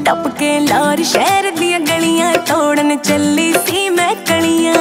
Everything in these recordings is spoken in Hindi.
टप के लाहौर शहर दियां गलियां तोड़न चली सी मैं कलियां।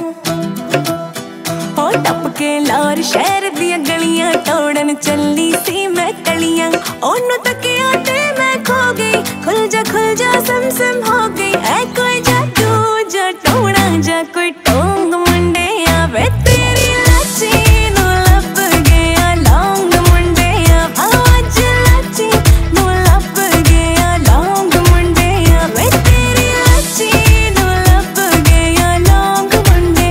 ओ टप के लाहौर शहर दियां गलियां तोड़न चली सी मैं कलियां। ओनू तकिया ते मैं खो गई, खुल जा सम सम हो गई। ऐ कोई जादू जा टोना जा कोई टोंग मुंडे आवे तेरी लाची नू लब गया लौंग मुंडे आवाज लाची नू लब गया लौंग मुंडे आवे तेरी लाची नू लब गया लौंग मुंडे।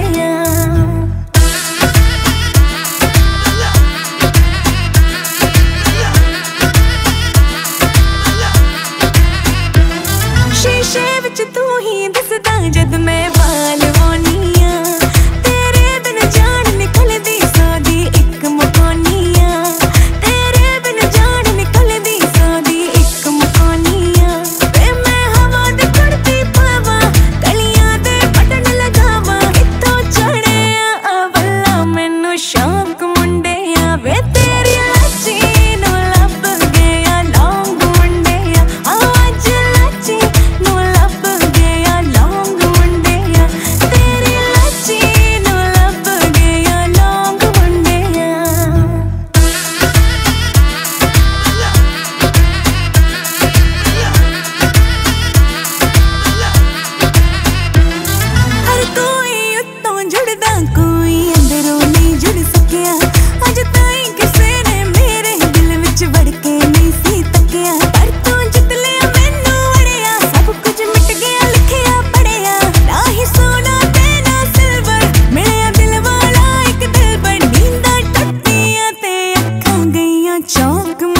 शीशे विच तू ही दिसदा जद मैं वाल वानिया, तेरे बिन जान निकलदी सादी इक मकानिया। तेरे बिन जान निकलदी सादी इक मकानिया। वे मैं हवा दे चढ़ती पावा गलियां दे बटन लगावा। इत्थों चढ़े अवला मैनू शौक मुंडे वे तेरी लाची नू लब गया लौंग मुंडे आवाज लाची नू लब गया लौंग मुंडे तेरी लाची नू लब गया लौंग मुंडे। हर कोई उत्तों जुड़दा कोई अंदरों नहीं जुड़ सकिया। अज ताई किसे ने मेरे दिल विच वड़ के नहीं सी तकिया। पर तू जित लिया मैनू वड़िया, सब कुछ मिट गया लिखिया पढ़िया। ना ही सोना ते ना सिल्वर मिलिया दिल वाला एक दिलबर। नींदां टुटियां ते अखां गईयां चौंक